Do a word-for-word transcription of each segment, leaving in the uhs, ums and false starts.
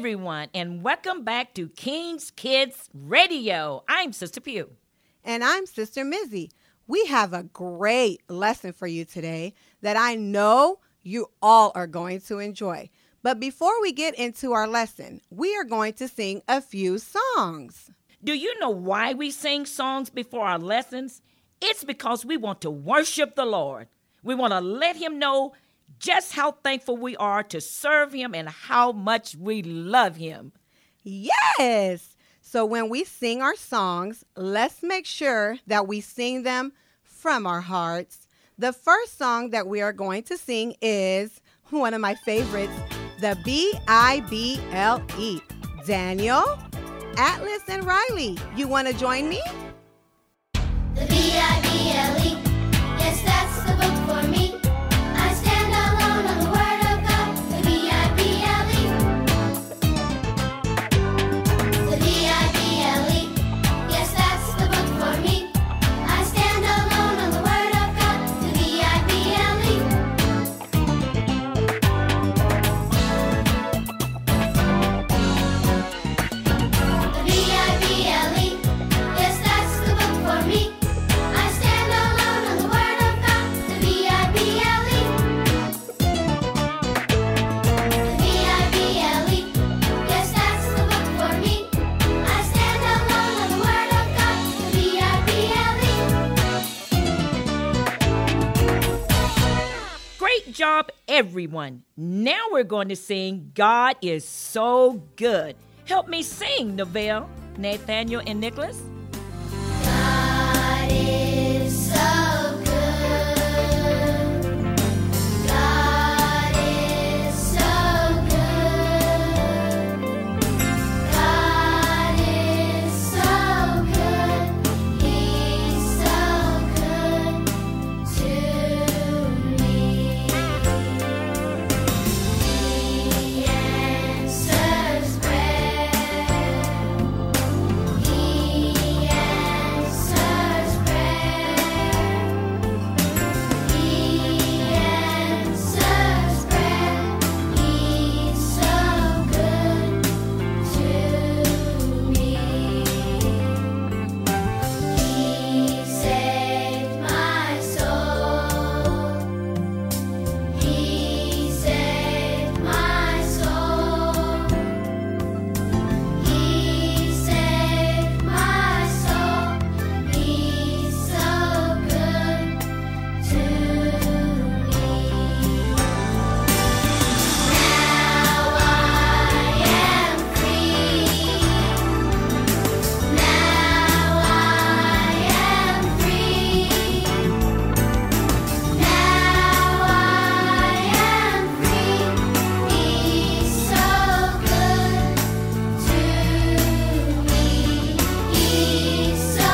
everyone, and welcome back to King's Kids Radio. I'm Sister Pugh. And I'm Sister Mizzy. We have a great lesson for you today that I know you all are going to enjoy. But before we get into our lesson, we are going to sing a few songs. Do you know why we sing songs before our lessons? It's because we want to worship the Lord. We want to let him know just how thankful we are to serve him and how much we love him. Yes! So when we sing our songs, let's make sure that we sing them from our hearts. The first song that we are going to sing is one of my favorites, the B I B L E. Daniel, Atlas, and Riley, you want to join me? The B I B L E, yes, that's the book for me. I stand alone on the word of God, the B I B L E. The B I B L E, yes, that's the book for me. I stand alone on the word of God, the B I B L E. The B I B L E, yes, that's the book for me. I stand alone on the word of God, the B I B L E. The B I B L E, yes, that's the book for me. I stand alone on the word of God, the B I B L E. Great job, everyone. Now we're going to sing God is So Good. Help me sing, Novelle, Nathaniel, and Nicholas. God is so good. God is so good. God is so good. He's so good to me. He answers prayer. He answers prayer. He answers prayer. He's so good to me. He saved my soul. He saved my soul. He saved my soul. He's so good to me. Now I am free. Now I am free. Now I am free. He's so good to me. He's so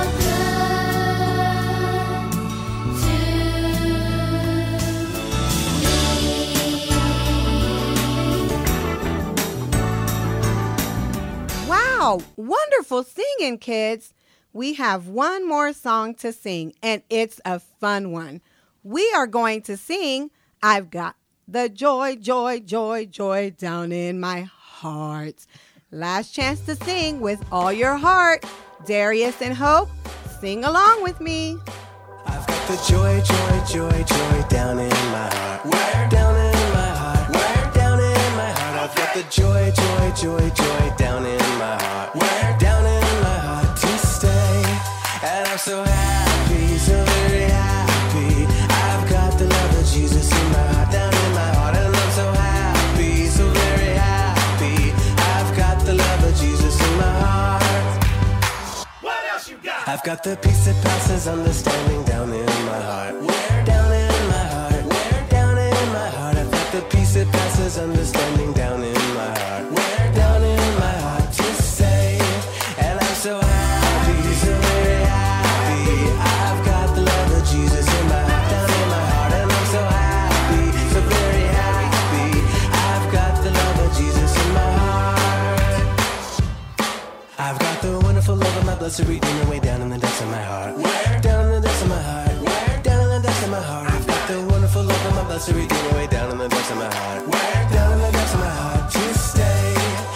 good to me. Wow, wonderful singing, kids. We have one more song to sing, and it's a fun one. We are going to sing, I've Got the Joy, Joy, Joy, Joy down in my heart. Last chance to sing with all your heart. Darius and Hope, sing along with me. I've got the joy, joy, joy, joy down in my heart. Where? Down in my heart. Where? Down in my heart. I've got the joy, joy, joy, joy down in my heart. Where? Down in my heart to stay. And I'm so happy, so very happy. I've got the love of Jesus in my heart, down in my heart. And I'm so happy, so very happy. I've got the love of Jesus in my heart. What else you got? I've got the peace that passes understanding down in my heart. Where? Down in my heart. Where? Down in my heart. I've got the peace that passes understanding down in my heart. Where? Down in my heart to stay. And I'm so happy, so very happy. I've got the love of Jesus in my heart, down in my heart. And I'm so happy, so very happy. I've got the love of Jesus in my heart. I've got the wonderful love of my blessed Redeemer way down in the depths of my heart. Where? Down in the depths of my heart. Where? Down in the depths of my heart. I've got the wonderful love of my blessed Redeemer way down in the depths of my heart. Where? Down in the depths of my heart to stay.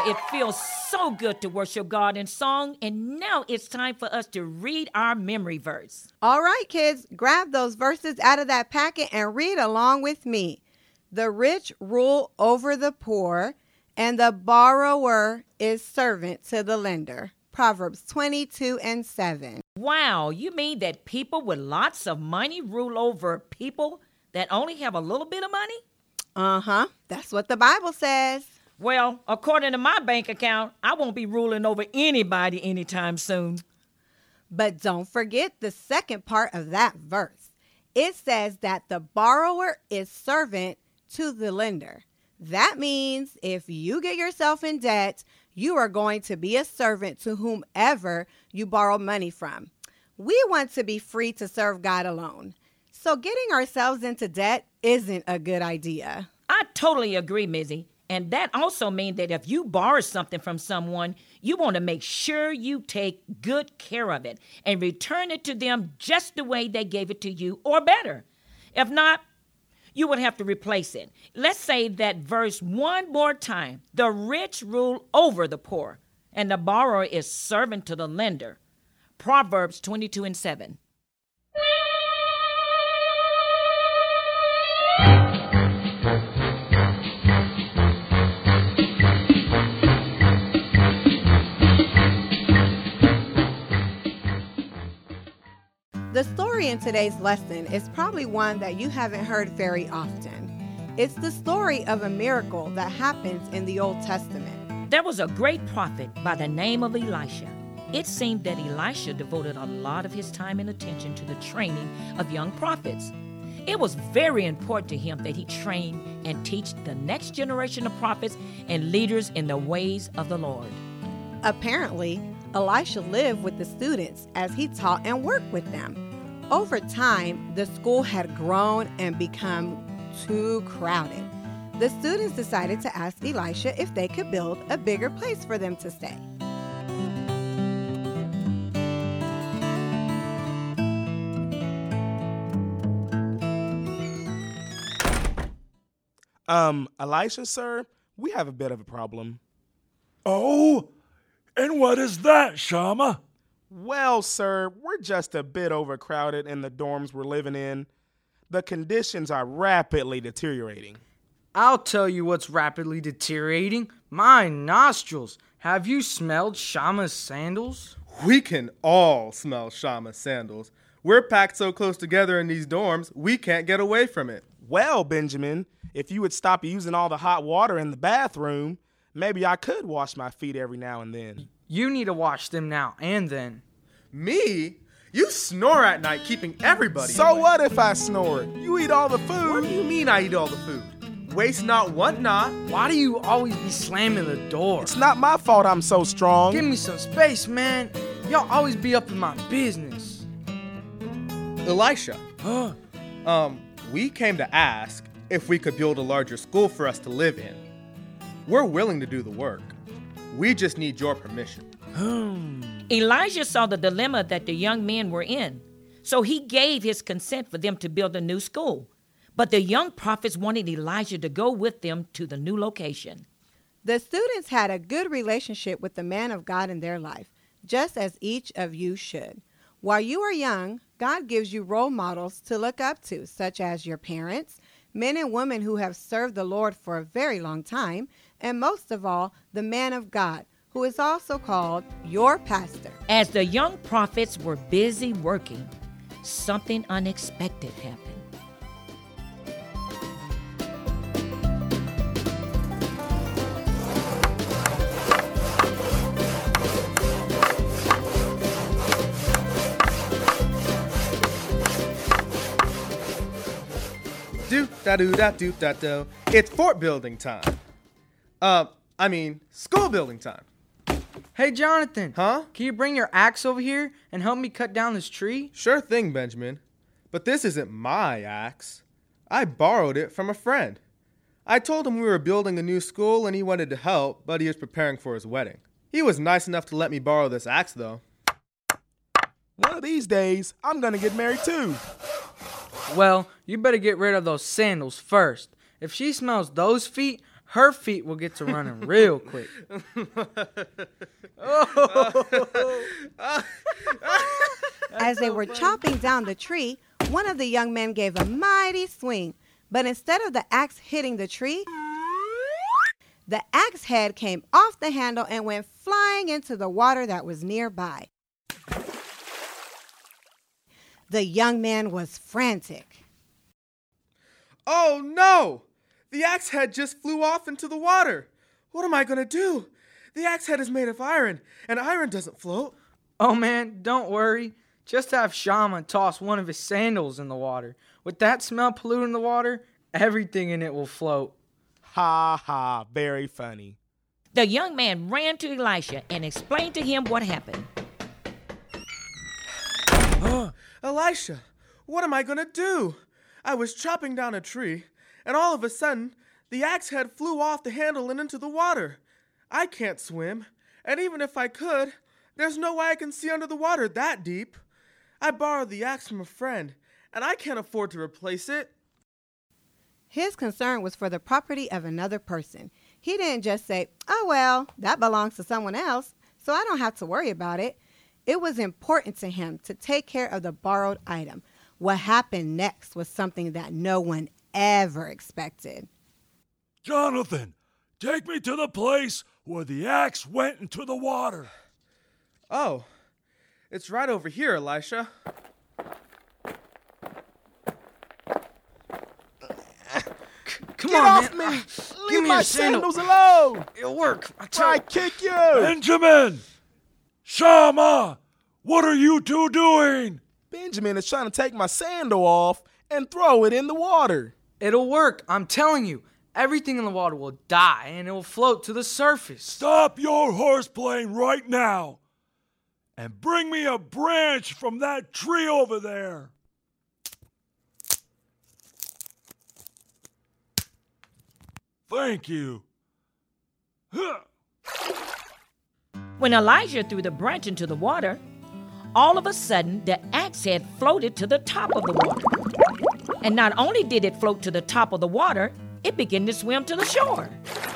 it feels so good to worship God in song, and now it's time for us to read our memory verse. All right, kids, grab those verses out of that packet and read along with me. The rich rule over the poor, and the borrower is servant to the lender. Proverbs twenty-two and seven. Wow, you mean that people with lots of money rule over people that only have a little bit of money? Uh-huh. That's what the Bible says. Well, according to my bank account, I won't be ruling over anybody anytime soon. But don't forget the second part of that verse. It says that the borrower is servant to the lender. That means if you get yourself in debt, you are going to be a servant to whomever you borrow money from. We want to be free to serve God alone. So getting ourselves into debt isn't a good idea. I totally agree, Missy. And that also means that if you borrow something from someone, you want to make sure you take good care of it and return it to them just the way they gave it to you or better. If not, you would have to replace it. Let's say that verse one more time. The rich rule over the poor, and the borrower is servant to the lender. Proverbs twenty-two and seven. The story in today's lesson is probably one that you haven't heard very often. It's the story of a miracle that happens in the Old Testament. There was a great prophet by the name of Elisha. It seemed that Elisha devoted a lot of his time and attention to the training of young prophets. It was very important to him that he train and teach the next generation of prophets and leaders in the ways of the Lord. Apparently, Elisha lived with the students as he taught and worked with them. Over time, the school had grown and become too crowded. The students decided to ask Elisha if they could build a bigger place for them to stay. Um, Elisha, sir, we have a bit of a problem. Oh, and what is that, Shama? Well, sir, we're just a bit overcrowded in the dorms we're living in. The conditions are rapidly deteriorating. I'll tell you what's rapidly deteriorating. My nostrils. Have you smelled Shama's sandals? We can all smell Shama's sandals. We're packed so close together in these dorms, we can't get away from it. Well, Benjamin, if you would stop using all the hot water in the bathroom, maybe I could wash my feet every now and then. You need to wash them now and then. Me? You snore at night, keeping everybody So away. what if I snore? You eat all the food. What do you mean I eat all the food? Waste not, want not. Why do you always be slamming the door? It's not my fault I'm so strong. Give me some space, man. Y'all always be up in my business. Elisha, Huh? um, we came to ask if we could build a larger school for us to live in. We're willing to do the work. We just need your permission. Elijah saw the dilemma that the young men were in, so he gave his consent for them to build a new school. But the young prophets wanted Elijah to go with them to the new location. The students had a good relationship with the man of God in their life, just as each of you should. While you are young, God gives you role models to look up to, such as your parents, men and women who have served the Lord for a very long time, and most of all, the man of God, who is also called your pastor. As the young prophets were busy working, something unexpected happened. Do da do da do da do. It's fort building time. Uh, I mean, school building time. Hey, Jonathan. Huh? Can you bring your axe over here and help me cut down this tree? Sure thing, Benjamin. But this isn't my axe. I borrowed it from a friend. I told him we were building a new school and he wanted to help, but he was preparing for his wedding. He was nice enough to let me borrow this axe, though. One of these days, I'm gonna get married too. Well, you better get rid of those sandals first. If she smells those feet, her feet will get to running real quick. As they were chopping down the tree, one of the young men gave a mighty swing, but instead of the axe hitting the tree, the axe head came off the handle and went flying into the water that was nearby. The young man was frantic. Oh no! The axe head just flew off into the water. What am I going to do? The axe head is made of iron, and iron doesn't float. Oh man, don't worry. Just have Shama toss one of his sandals in the water. With that smell polluting the water, everything in it will float. Ha ha, very funny. The young man ran to Elisha and explained to him what happened. Elisha, what am I going to do? I was chopping down a tree, and all of a sudden, the axe head flew off the handle and into the water. I can't swim, and even if I could, there's no way I can see under the water that deep. I borrowed the axe from a friend, and I can't afford to replace it. His concern was for the property of another person. He didn't just say, oh, well, that belongs to someone else, so I don't have to worry about it. It was important to him to take care of the borrowed item. What happened next was something that no one ever expected. Jonathan, take me to the place where the axe went into the water. Oh, it's right over here, Elisha. Come Get on, off man. me! Ah, Leave give me my your sandal. sandals alone! It'll work. I Or tell I you. kick you! Benjamin! Shama! What are you two doing? Benjamin is trying to take my sandal off and throw it in the water. It'll work. I'm telling you. Everything in the water will die and it will float to the surface. Stop your horseplaying right now and bring me a branch from that tree over there. Thank you. Huh. When Elijah threw the branch into the water, all of a sudden the axe head floated to the top of the water. And not only did it float to the top of the water, it began to swim to the shore.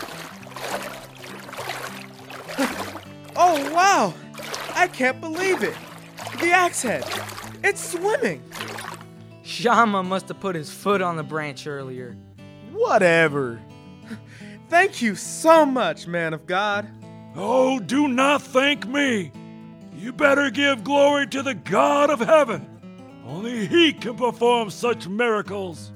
Oh, wow! I can't believe it! The axe head! It's swimming! Shama must have put his foot on the branch earlier. Whatever. Thank you so much, man of God. Oh, do not thank me. You better give glory to the God of heaven. Only He can perform such miracles.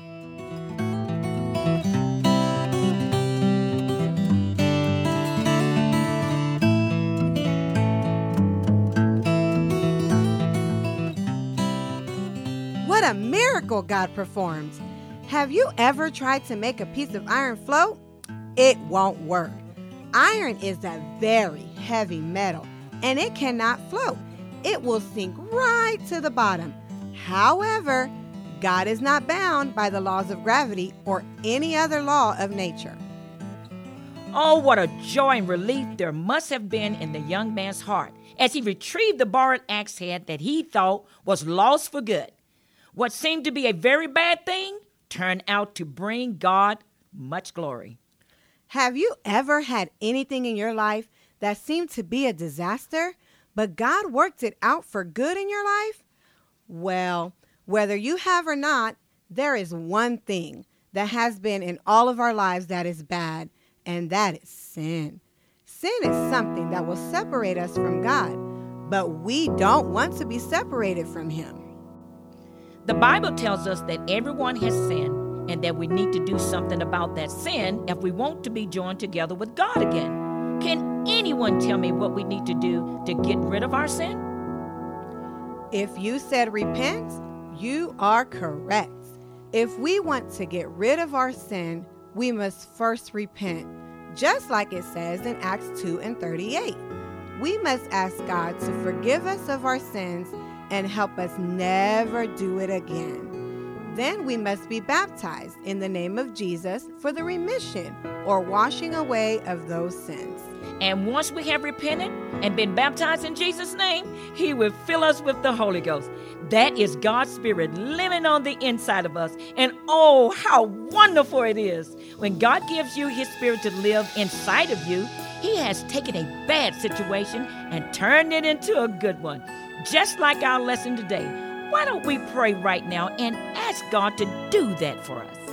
What a miracle God performs. Have you ever tried to make a piece of iron float? It won't work. Iron is a very heavy metal, and it cannot float. It will sink right to the bottom. However, God is not bound by the laws of gravity or any other law of nature. Oh, what a joy and relief there must have been in the young man's heart as he retrieved the borrowed axe head that he thought was lost for good. What seemed to be a very bad thing turned out to bring God much glory. Have you ever had anything in your life that seemed to be a disaster, but God worked it out for good in your life? Well, whether you have or not, there is one thing that has been in all of our lives that is bad, and that is sin. Sin is something that will separate us from God, but we don't want to be separated from Him. The Bible tells us that everyone has sinned and that we need to do something about that sin if we want to be joined together with God again. Can anyone tell me what we need to do to get rid of our sin? If you said repent, you are correct. If we want to get rid of our sin, we must first repent, just like it says in Acts two and thirty-eight. We must ask God to forgive us of our sins and help us never do it again. Then we must be baptized in the name of Jesus for the remission or washing away of those sins. And once we have repented, and been baptized in Jesus' name, he will fill us with the Holy Ghost. That is God's Spirit living on the inside of us. And oh, how wonderful it is. When God gives you his Spirit to live inside of you, he has taken a bad situation and turned it into a good one. Just like our lesson today. Why don't we pray right now and ask God to do that for us?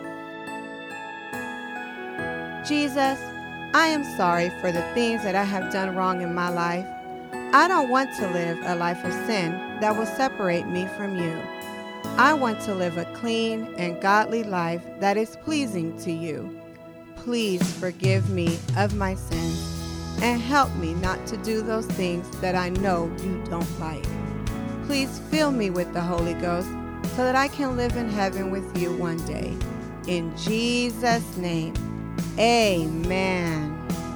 Jesus, I am sorry for the things that I have done wrong in my life. I don't want to live a life of sin that will separate me from you. I want to live a clean and godly life that is pleasing to you. Please forgive me of my sins and help me not to do those things that I know you don't like. Please fill me with the Holy Ghost so that I can live in heaven with you one day. In Jesus' name, amen.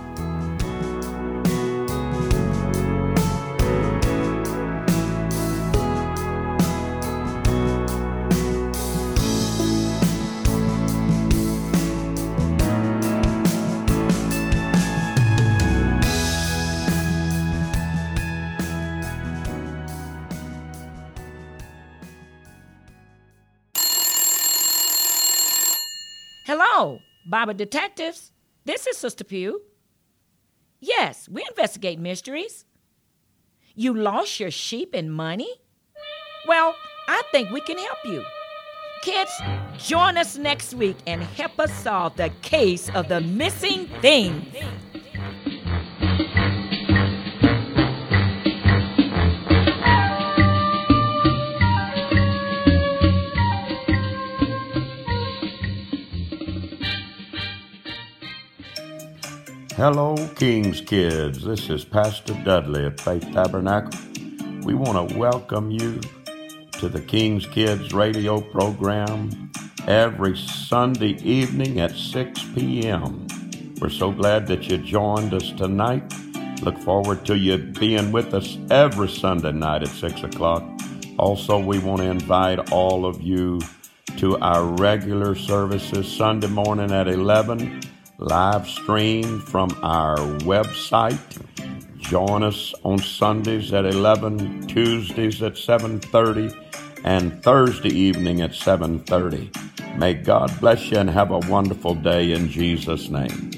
Hello, Bible Detectives. This is Sister Pugh. Yes, we investigate mysteries. You lost your sheep and money? Well, I think we can help you. Kids, join us next week and help us solve the case of the missing things. Hello, King's Kids. This is Pastor Dudley at Faith Tabernacle. We want to welcome you to the King's Kids radio program every Sunday evening at six p.m. We're so glad that you joined us tonight. Look forward to you being with us every Sunday night at six o'clock. Also, we want to invite all of you to our regular services Sunday morning at eleven. Live stream from our website. Join us on Sundays at eleven, Tuesdays at seven thirty, and Thursday evening at seven thirty. May God bless you and have a wonderful day in Jesus' name.